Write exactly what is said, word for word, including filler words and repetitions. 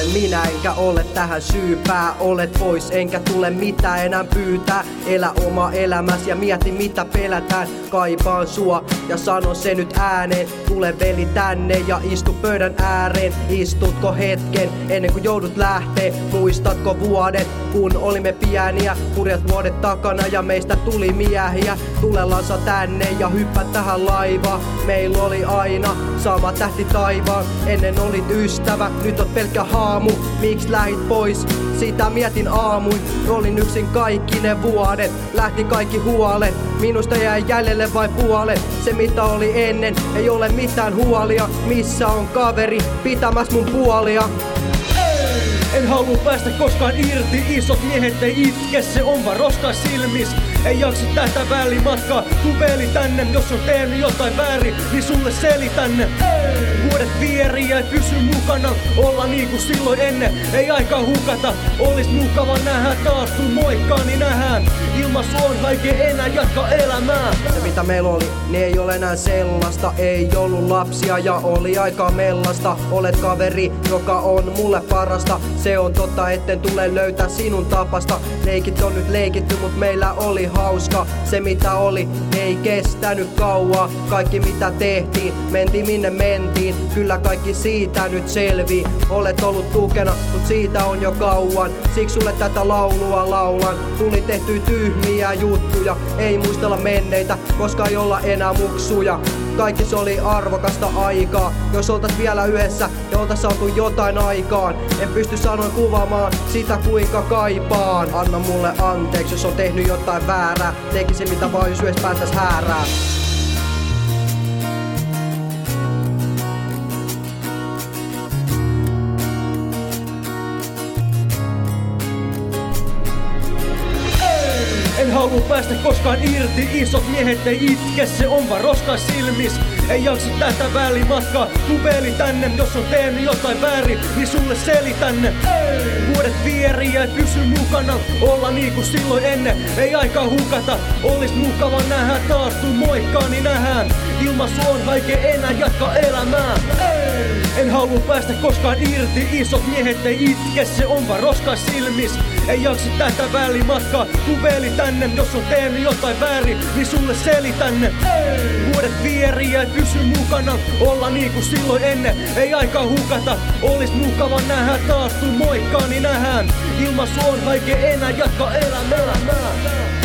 minä enkä ole tähän syypää. Olet pois enkä tule mitään enää pyytää. Elä oma elämäs ja mieti mitä pelätään. Kaipaan sua ja sanon se nyt ääneen. Tule veli tänne ja istu pöydän ääreen. Istutko hetken ennen kuin joudut lähtee? Muistatko vuodet kun olimme pieniä? Hurjat vuodet takana ja meistä tuli miehiä. Tule Lansa tänne ja hyppää tähän laivaan. Meillä oli aina sama tähti taivaan. Ennen olit ystävä, nyt oot pelkkä haamu. Miks lähit pois? Sitä mietin aamuin. Olin yksin kaikki ne vuodet. Lähti kaikki huolet. Minusta jäi jäljelle vain puolet. Se mitä oli ennen, ei ole mitään huolia. Missä on kaveri pitämäs mun puolia? En halua päästä koskaan irti, isot miehet ei itke, se on vaan roskaa silmis. Ei jaksa tätä välimatkaa, tuu veli tänne, jos on tehnyt jotain väärin, niin sulle selitän. Vuodet vieri ja ei pysy mukana, olla niinku silloin ennen, ei aikaa hukata. Olis mukava nähdä taas, tuu moikkaa niin nähdään. Ilmassa on vaikea enää jatkaa elämää. Se mitä meillä oli, niin ei ole enää sellaista. Ei ollut lapsia ja oli aika mellasta. Olet kaveri, joka on mulle parasta. Se on totta, etten tule löytää sinun tapasta. Leikit on nyt leikitty, mut meillä oli hauska. Se mitä oli, ei kestänyt kauaa. Kaikki mitä tehtiin, mentiin minne mentiin. Kyllä kaikki siitä nyt selvii. Olet ollut tukena, mut siitä on jo kauan. Siksi sulle tätä laulua laulan. Tuli tehty tyhmiä juttuja. Ei muistella menneitä, koska ei olla enää muksuja. Kaikki se oli arvokasta aikaa. Jos oltais vielä yhdessä ja oltais saatu jotain aikaan. En pysty sanoin kuvaamaan sitä kuinka kaipaan. Anna mulle anteeksi jos on tehnyt jotain väärää. Tekisin mitä vaan jos yhdessä päästäis häärää. En halua päästä koskaan irti, isot miehet ei itke, se on vaan roskaa silmis. Ei jaksa tätä välimatkaa, tuu veli tänne, jos on tehnyt jotain väärin, niin sulle selitän. Vuodet vieri ja ei pysy mukana, olla niinku silloin ennen, ei aikaa hukata. Olis mukava nähdä taas, tuu moikkaa niin nähdään. Ilmassa on vaikea enää jatkaa elämää. En halua päästä koskaan irti, isot miehet ei itke, se on vaan roskaa silmis. Ei jaksa tätä välimatkaa, tuu veli tänne, jos on tehnyt jotain väärin, niin sulle selitän. Vuodet vieri ja ei pysy mukana, olla niinku silloin ennen, ei aikaa hukata. Olis mukava nähdä taas, tuu moikkaa niin nähdään. Ilmassa on vaikea enää jatkaa elämää.